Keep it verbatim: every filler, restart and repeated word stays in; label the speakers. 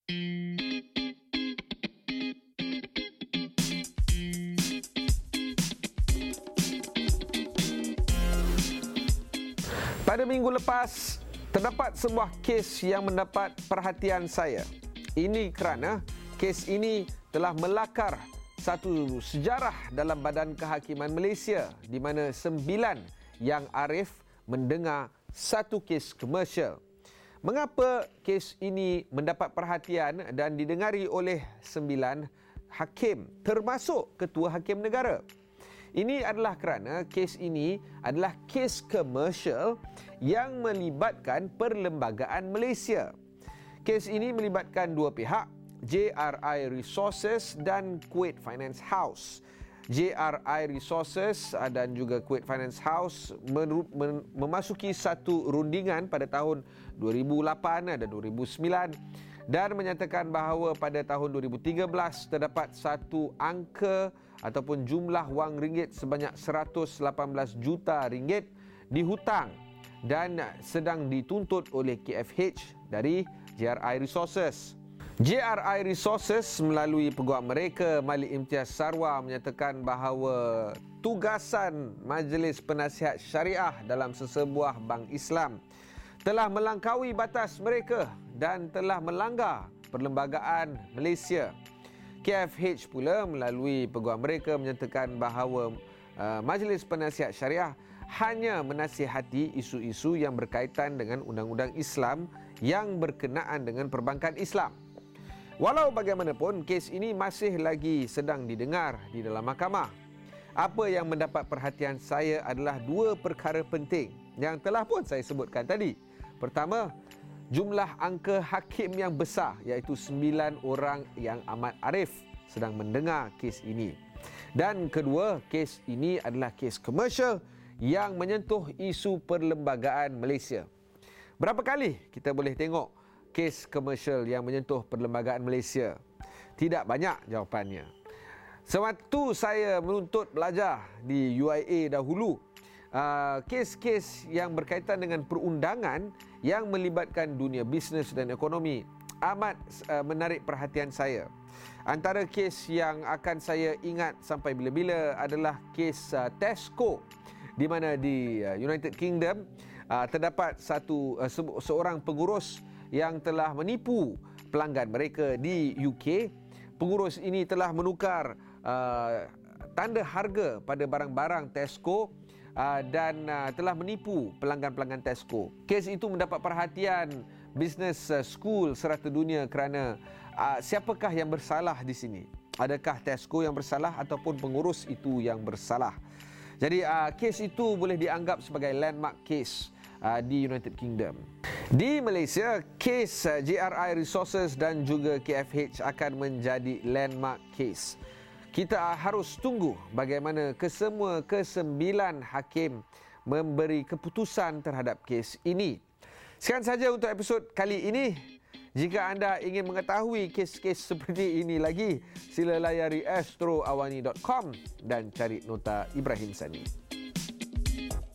Speaker 1: Pada minggu lepas, terdapat sebuah kes yang mendapat perhatian saya. Ini kerana kes ini telah melakar satu sejarah dalam Badan Kehakiman Malaysia di mana sembilan yang arif mendengar satu kes komersial. Mengapa kes ini mendapat perhatian dan didengari oleh sembilan hakim termasuk Ketua Hakim Negara? Ini adalah kerana kes ini adalah kes komersial yang melibatkan Perlembagaan Malaysia. Kes ini melibatkan dua pihak, J R I Resources dan Kuwait Finance House. J R I Resources dan juga Kuwait Finance House memasuki satu rundingan pada tahun dua ribu lapan dan dua ribu sembilan dan menyatakan bahawa pada tahun dua ribu tiga belas terdapat satu angka ataupun jumlah wang ringgit sebanyak seratus lapan belas juta ringgit dihutang dan sedang dituntut oleh K F H dari J R I Resources. J R I Resources melalui peguam mereka Malik Imtiaz Sarwar menyatakan bahawa tugasan Majlis Penasihat Syariah dalam sesebuah bank Islam telah melangkaui batas mereka dan telah melanggar Perlembagaan Malaysia. K F H pula melalui peguam mereka menyatakan bahawa uh, Majlis Penasihat Syariah hanya menasihati isu-isu yang berkaitan dengan undang-undang Islam yang berkenaan dengan perbankan Islam. Walau bagaimanapun, kes ini masih lagi sedang didengar di dalam mahkamah. Apa yang mendapat perhatian saya adalah dua perkara penting yang telah pun saya sebutkan tadi. Pertama, jumlah angka hakim yang besar iaitu sembilan orang yang amat arif sedang mendengar kes ini. Dan kedua, kes ini adalah kes komersial yang menyentuh isu Perlembagaan Malaysia. Berapa kali kita boleh tengok kes komersial yang menyentuh Perlembagaan Malaysia? Tidak banyak jawapannya. Sewaktu saya menuntut belajar di U I A dahulu, uh, kes-kes yang berkaitan dengan perundangan yang melibatkan dunia bisnes dan ekonomi amat uh, menarik perhatian saya. Antara kes yang akan saya ingat sampai bila-bila adalah kes uh, Tesco, di mana di uh, United Kingdom uh, terdapat satu uh, se- seorang pengurus yang telah menipu pelanggan mereka di U K. Pengurus ini telah menukar uh, tanda harga pada barang-barang Tesco uh, dan uh, telah menipu pelanggan-pelanggan Tesco. Kes itu mendapat perhatian Business uh, School serata dunia kerana uh, siapakah yang bersalah di sini? Adakah Tesco yang bersalah ataupun pengurus itu yang bersalah? Jadi uh, kes itu boleh dianggap sebagai landmark case uh, di United Kingdom. Di Malaysia, kes uh, J R I Resources dan juga K F H akan menjadi landmark case. Kita harus tunggu bagaimana kesemua kesembilan hakim memberi keputusan terhadap kes ini. Sekian saja untuk episod kali ini. Jika anda ingin mengetahui kes-kes seperti ini lagi, sila layari astro awani dot com dan cari nota Ibrahim Sani.